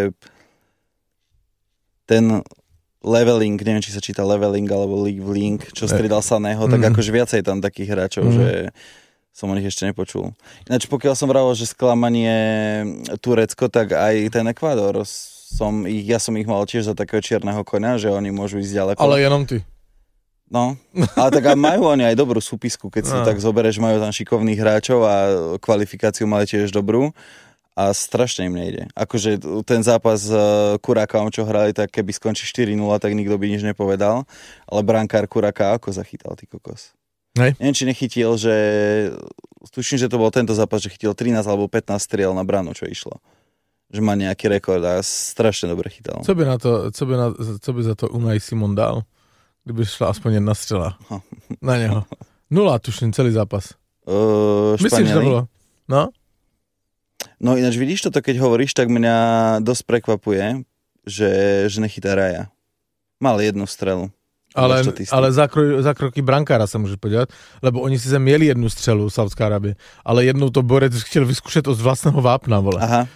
ten leveling, neviem, či sa číta leveling alebo leveling, čo stridal Saného, tak mm. akože viacej tam takých hráčov, mm. že som o nich ešte nepočul. Ináč pokiaľ som vravil, že sklamanie Turecko, tak aj ten Ekvádor, som ich, ja som ich mal tiež za takého čierneho koňa, že oni môžu ísť ďaleko. Ale jenom ty. No, ale tak aj majú oni aj dobrú súpisku, keď si no. tak zoberieš, majú tam šikovných hráčov a kvalifikáciu mali tiež dobrú. A strašne im nejde. Akože ten zápas s Kurakom, čo hrali, tak keby skončí štyri nula, tak nikto by nič nepovedal. Ale brankár Kuraka ako zachytal, ty kokos. Hej. Neviem, či nechytil, že... Tuším, že to bol tento zápas, že chytil trinásť alebo pätnásť striel na bránu, čo išlo. Že má nejaký rekord a strašne dobre chytal. Co by, na to, co by, na, co by za to Unai Simon dal? Kdyby šla aspoň jedna strela. Na neho. Nula, tuším, celý zápas. Uh, Myslím, že to bolo. No? No ináč vidíš toto, keď hovoríš, tak mňa dosť prekvapuje, že, že nechytá Raja. Mal jednu strelu. Ale, ale za, kro, za kroky brankára sa môže podívať, lebo oni si mieli jednu strelu v Saudská Arábie, ale jednou to Borec chcel vyskúšať od vlastného vápna, vole. Aha.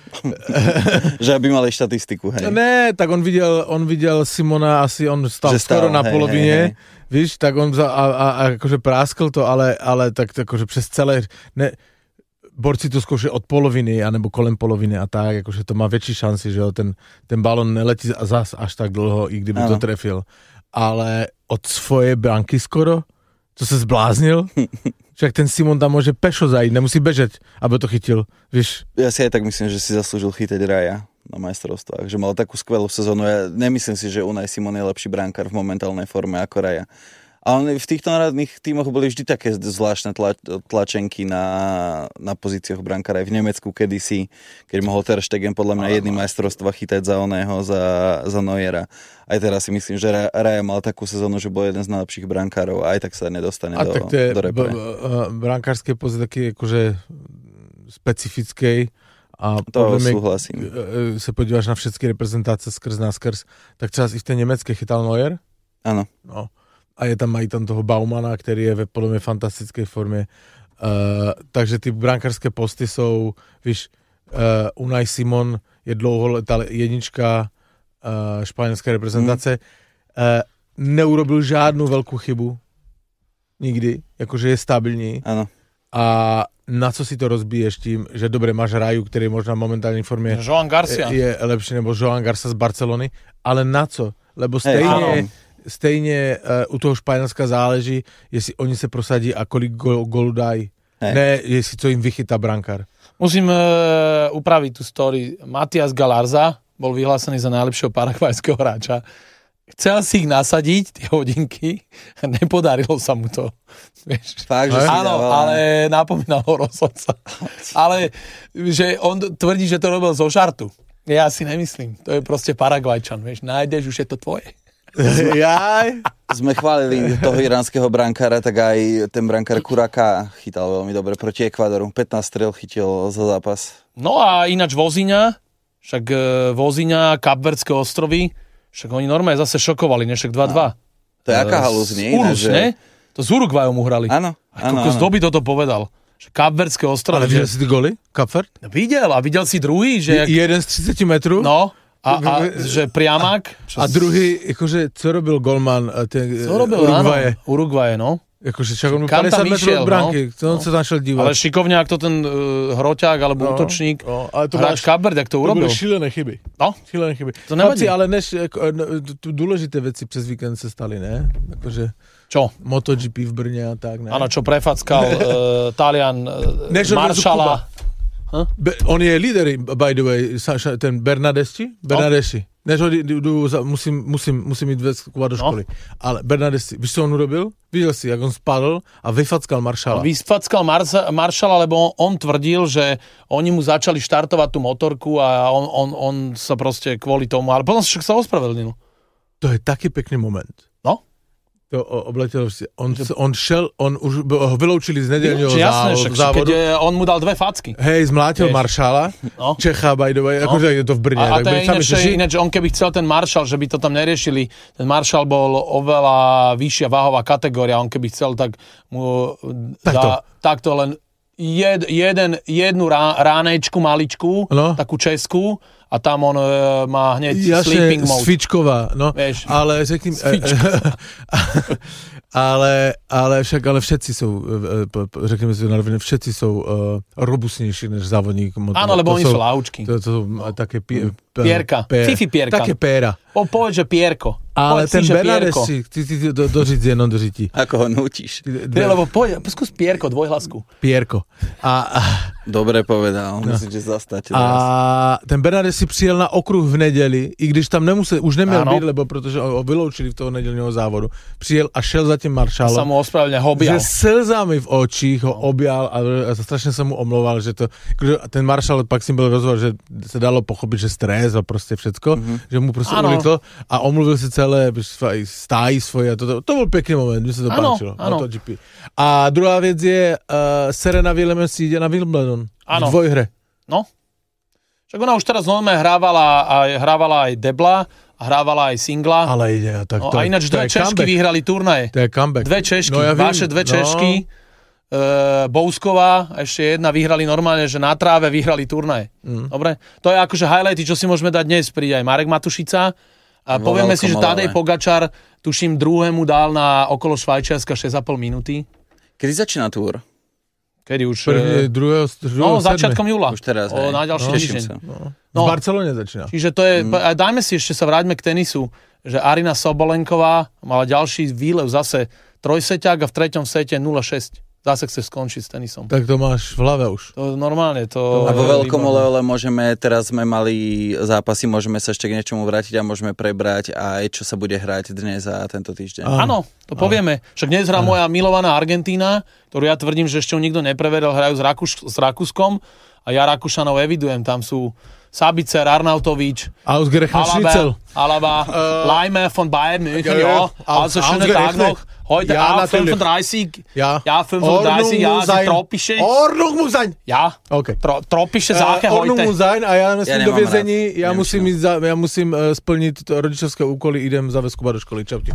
Že aby mali štatistiku, hej. Ne, tak on videl, on videl Simona, asi on stal skoro na hej, polovine, hej, hej. Víš, tak on za, a, a, a akože práskl to, ale, ale tak akože přes celé... Ne, borci to skúšajú od poloviny, anebo kolem poloviny a tak, akože to má väčší šanci, že ten, ten balón neletí zas až tak dlho, i kdyby ano. to trefil. Ale od svojej branky skoro, to sa zbláznil, však ten Simon tam môže pešo zajít, nemusí bežať, aby to chytil, vieš. Ja si aj tak myslím, že si zaslúžil chytať Raja na majstrovstvách, že mal takú skvelú sezónu. Ja nemyslím si, že Unai Simon je lepší brankár v momentálnej forme ako Raja. A on, v týchto národných tímoch boli vždy také zvláštne tla, tlačenky na, na pozíciách brankára. Aj v Nemecku kedysi, keď mohol Ter Stegen podľa mňa jedný majstrovstva chytať za oného, za, za Neuera. Aj teraz si myslím, že Raja mal takú sezónu, že bol jeden z najlepších brankárov a aj tak sa nedostane a do, tak do repre. A b- b- brankárske pozície také akože specifickej a to súhlasím. Se podíváš na všetky reprezentácie skrz na skrz, tak čas i v tej nemecké chytal Neuer? Áno. No. A je tam aj tam toho Baumana, ktorý je v podľa mňa fantastickej forme. Uh, takže ty brankárske posty sú, víš, uh, Unai Simon je dlouholetá jednička uh, španielskej reprezentácie. Mm. Uh, neurobil žádnu veľkú chybu. Nikdy. Jakože je stabilní. Áno. A na co si to rozbiješ tím, že dobre, máš Raju, ktorý je možná v momentálnej forme Joan Garcia. Je, je lepší, nebo Joan Garcia z Barcelony. Ale na co? Lebo stejne... Hey, Stejně uh, u toho Španělska záleží, jestli oni se prosadí a kolik gol, golu dají. Hey. Ne, jestli co jim vychytá brankár. Musím uh, upraviť tú story. Matias Galarza bol vyhlásený za najlepšieho paraguajského hráča. Chcel si ich nasadiť, tie hodinky, a nepodarilo sa mu to. Vieš. Fakt, že Áno, ale napomínal ho rozhodca. Ale že on tvrdí, že to robil zo žartu. Ja si nemyslím. To je proste Paraguajčan. Vieš, nájdeš, už je to tvoje. Jaj. Sme chválili toho iránskeho brankára, tak aj ten brankár Kuraka chytal veľmi dobre proti Ekvádoru. pätnásť strel chytil za zápas. No a ináč Voziňa, však Voziňa, Kapverdské ostrovy, však oni normálne zase šokovali, ne? Však dva dva. No. To je aká halúz, nie? Urus, že... ne? To s Uruguayom mu hrali. Áno, áno. Ako z doby toto povedal. Že Kapverdské ostrovy. Ale videl si ty goly? Kapverd? Videl a videl si druhý, že... Jak... Jeden z tridsať metrov? No. A, a že priamak. A druhý, akože, co robil golman? Ten, co robil, Uruguaye. Áno, Uruguaye, no. Akože, čak on byl päťdesiat metrov od bránky, no, on sa tam šel dívať. Ale šikovňák to ten uh, hroťák, alebo no, útočník, no, ale to hráč Kapverd, jak to urobil. To byly šílené chyby. No. Šílené chyby. To nevadí. Ale než, tu důležité veci přes víkend se stali, ne? Akože... Čo? MotoGP v Brne a tak, ne? Áno, čo prefackal uh, Talian uh, Maršala. Huh? Be, on je líder, by the way, ten Bernardeschi? Bernardeschi. No. Než ho jdu, musím, musím, musím jít vést do školy. No. Ale Bernardeschi, víš, co on urobil? Videl si, jak on spadl a vyfackal Maršala. Vyfackal Maršala, lebo on tvrdil, že oni mu začali štartovať tú motorku a on, on, on sa proste kvôli tomu, ale potom však sa ospravedlnil. To je taký pekný moment. No? To obletělo si. On, on šel, on už ho vyloučili z nedělního závodu. Keď on mu dal dve facky. Hej, zmlátil Maršala, no. Čecha, by the way, no. Akože je to v Brne. A, a to je ináč, ináč, on keby chcel ten Maršal, že by to tam neriešili, ten Maršal bol oveľa vyššia váhová kategória, on keby chcel, tak mu dá takto len jed, jeden, jednu rá, ránečku maličku, no. Takú českú, a tam on e, má hneď Jasne, sleeping mode. Svičková, no. Vieš, ale řekni, ale, ale však, ale všetci sú, řekneme si na rovine, všetci sú uh, robustnejší než závodník. Áno, lebo oni sú laučky. To, to sú také pie, pierka, pé, fifi pierka. Také péra. Po, povedz, že pierko. Ale povedz ten Bernardeschi, ty, ty, ty do, dožiť jedno dožití. Ako ho nutíš? Ty, lebo povedz, skús pierko, dvojhlasku. Pierko. A, a, Dobre povedal, no. Myslím, že zastať. A ten Bernardeschi přijel na okruh v neděli, i když tam nemusel, už neměl být, lebo protože ho vyloučili v toho nedělního závodu. Přijel a šel za tím Maršalom. Sa mu ospravedlne ho objal. Že slzami v očích ho objal a, a strašně se mu omlouval, že to, ten Maršal pak si byl rozhovor, že se dalo pochopit, že stres a prostě všecko, mm-hmm. že mu prostě ulitlo a omluvil si celé stájí svoje a to, to byl pěkný moment, mně se to ano, páčilo. Ano. A druhá věc je uh, Serena Williams jde na Wimbledon v dvojhre. No. Však ona už teraz normálne hrávala aj, hrávala aj debla a hrávala aj singla. Ale ide. Tak no, to a ináč dve Češky comeback. Vyhrali turnaje. To je comeback. Dve Češky, no, ja vaše dve Češky, no. uh, Bousková a ešte jedna vyhrali normálne, že na tráve vyhrali turnaje. Mm. Dobre? To je akože highlighty, čo si môžeme dať dnes. Príde aj Marek Matušica a no, povieme si, že Tadej Pogačar, tuším, druhému dal na okolo Švajčiarska šesť a pol minúty. Kedy začína túr? Kedy už... Prvne, druhého, druhého, no, začiatkom júla. Už teraz, o, na ďalší no, týždeň. No. No. V Barcelone začína. Čiže to je... Mm. Dajme si ešte sa vráťme k tenisu, že Arina Sobolenková mala ďalší výlev zase trojseťák a v treťom sete nula šesť. Zase chce skončiť s tenisom. Tak to máš v hlave už. To normálne. To a vo veľkom oleole môžeme, teraz sme mali zápasy, môžeme sa ešte k niečomu vrátiť a môžeme prebrať aj čo sa bude hrať dnes a tento týždeň. Áno, to povieme. Však dnes hrá moja milovaná Argentína, ktorú ja tvrdím, že ešte nikto neprevedel, hrajú s, Rakúš- s Rakúskom a ja Rakúšanov evidujem. Tam sú Sabicer, Arnautovič, Alaba, Alaba uh, Leimer von Bayern München, ja. Also schönen Tag noch. Heute ja, auch fünfunddreißig. Ja, ja fünfunddreißig, ja, sind tropische. Ordnung muss sein. Ja, okay. Tro, tropische Sache uh, Ordnung heute. muss sein a ja nesmím ja do vězení, ja Nemám musím, ísť za, ja musím uh, splniť rodičovské úkoly, idem za Veskuba do školy. Čau ti.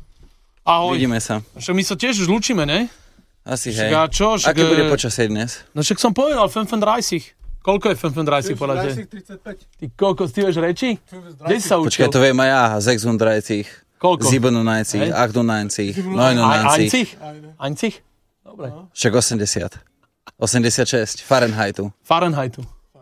Ahoj. Vidíme sa. Však my sa tiež už lúčime, ne? Asi, hej. Však, čo, však, aké bude počasie dnes? No však som povedal fünfunddreißig. Koľko je fünfunddreißig podľa teba? tridsaťpäť. Ty koľko, ty vieš reči? Kde si sa učil? Počkaj, to viem aj ja. sechsunddreißig. Koľko? siebenundneunzig, achtundneunzig, neunundneunzig. Einzig? Dobre. Však osemdesiat. osemdesiatšesť. Fahrenheitu. Fahrenheitu.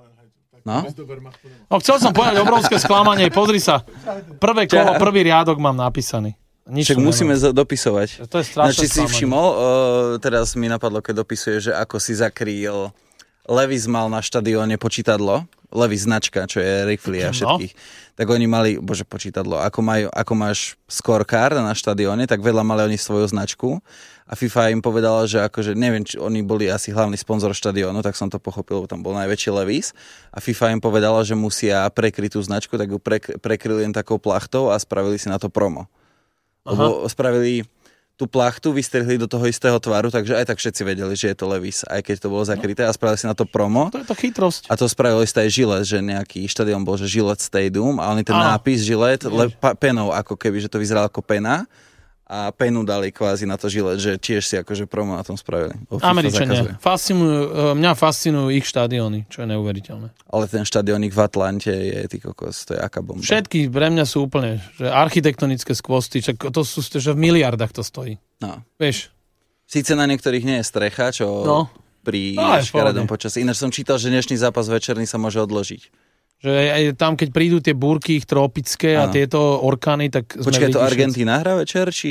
No? No chcel som povedať obrovské sklamanie. Pozri sa. Prvé kolo, prvý riadok mám napísaný. Nič Však musíme z- dopisovať. To je strašné Či si sklamanie. všimol, uh, teraz mi napadlo, keď dopisuje, že ako si zakrýl Levis mal na štadióne počítadlo Levi's značka, čo je rifly a všetkých. No. Tak oni mali, bože, počítadlo, ako, majú, ako máš scorecard na štadióne, tak vedľa mali oni svoju značku a FIFA im povedala, že akože, neviem, či oni boli asi hlavný sponzor štadiónu, tak som to pochopil, tam bol najväčší Levi's a FIFA im povedala, že musia prekryť tú značku, tak ju prekry, prekryli len takou plachtou a spravili si na to promo. Aha. Lebo spravili tú plachtu, vystrihli do toho istého tvaru, takže aj tak všetci vedeli, že je to Levi's, aj keď to bolo zakryté a spravili si na to promo. To je to chytrosť. A to spravili si aj Gillette, že nejaký štadión bol, že Gillette Stadium a oni ten Áno. nápis Gillette le, pa, penou, ako keby, že to vyzeralo ako pena a penu dali kvázi na to Gillette, že tiež si akože promo na tom spravili. Američania. Fascinujú, mňa fascinujú ich štadióny, čo je neuveriteľné. Ale ten štadiónik v Atlante je, ty kokos, to je aká bomba. Všetky pre mňa sú úplne, že architektonické skvosty, čak to sú, že v miliardách to stojí. No. Vieš. Síce na niektorých nie je strecha, čo no. pri no, škaredom počasí. Ináč som čítal, že dnešný zápas večerný sa môže odložiť. Že aj tam, keď prídu tie búrky ich tropické ano. A tieto orkány, tak sme počkaj, to Argentína hrá večer, či...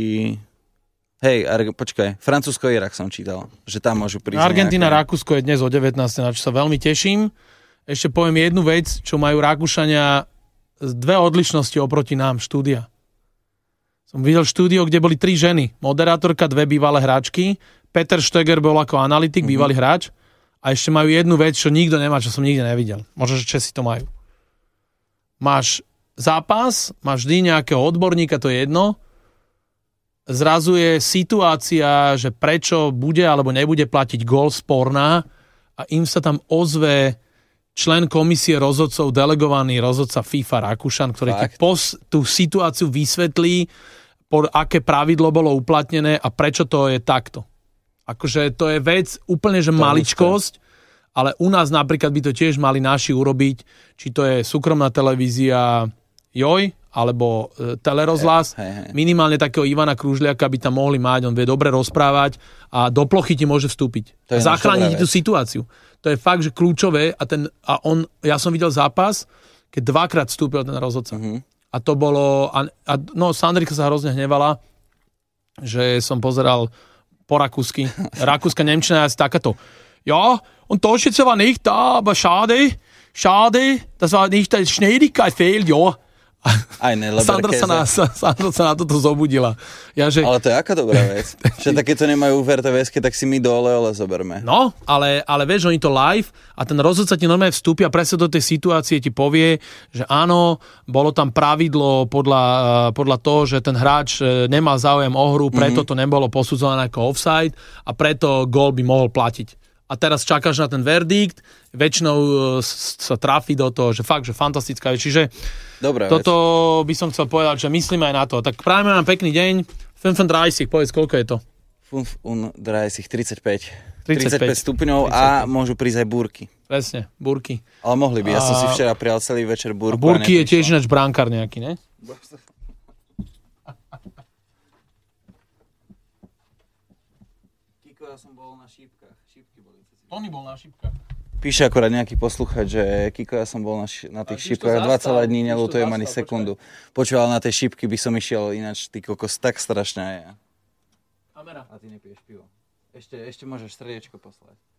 Hej, Ar- počkaj, Francúzsko-Irak som čítal, že tam môžu prísť Argentína, nejaké... Rakúsko je dnes o devätnástej, na čo sa veľmi teším. Ešte poviem jednu vec, čo majú Rakúšania dve odlišnosti oproti nám, štúdia. Som videl štúdio, kde boli tri ženy. Moderátorka, dve bývalé hráčky. Peter Stöger bol ako analytik, mm-hmm. bývalý hráč. A ešte majú jednu vec, čo nikto nemá, čo som nikde nevidel. Možno, že Česi to majú. Máš zápas, máš vždy nejakého odborníka, to je jedno. Zrazu je situácia, že prečo bude alebo nebude platiť gól sporná a im sa tam ozve člen komisie rozhodcov, delegovaný rozhodca FIFA Rakúšan, ktorý ti pos, tú situáciu vysvetlí, pod aké pravidlo bolo uplatnené a prečo to je takto. Akože to je vec úplne, že maličkosť, ale u nás napríklad by to tiež mali naši urobiť, či to je súkromná televízia Joj, alebo e, telerozhlas. Hey, hey, hey. Minimálne takého Ivana Kružliaka by tam mohli mať, on vie dobre rozprávať a do plochy ti môže vstúpiť. Zachrániť tú situáciu. To je fakt, že kľúčové a, ten, a on, ja som videl zápas, keď dvakrát vstúpil ten rozhodca. Uh-huh. A to bolo, a, a no Sandrika sa hrozne hnevala, že som pozeral po rakúsky. Rakúska Nemčina je takáto. Ja, und Torschütze war nicht da, aber schade, schade, das war nicht, Schnelligkeit fehlt, ja. Sandra sa, na, Sandra sa na toto zobudila. Ja, že... Ale to je aká dobrá vec. Že takéto nemajú v er té vé eske, tak si my dole ale zoberme. No, ale, ale vieš, oni to live a ten rozhodca ti normálne vstúpi a presne do tej situácie ti povie, že áno, bolo tam pravidlo podľa, podľa toho, že ten hráč nemal záujem o hru, preto to nebolo posudzované ako offside a preto gól by mohol platiť. A teraz čakáš na ten verdikt, väčšinou sa trafí do toho, že fakt, že fantastická vec. Čiže dobrá toto vec. By som chcel povedať, že myslíme aj na to. Tak prajme nám pekný deň. fünfunddreißig, povedz, koľko je to? fünfunddreißig, tridsaťpäť. tridsaťpäť stupňov tridsaťpäť. A môžu prísť aj búrky. Presne, búrky. Ale mohli by, ja som si včera prijal celý večer búrku. A búrky a je tiež ináč brankár nejaký, ne? Kiko, ja som bol na šípkach. Tony bol na šípkach. Píše akorát nejaký posluchač, že Kiko, ja som bol na, ši- na tých šípkach dva celé dní, neľutujem ani sekundu. Počúval na tej šípky, by som išiel ináč, ty kokos, tak strašná je. Kamera. A ty nepiješ pivo. Ešte, ešte môžeš srdiečko poslať.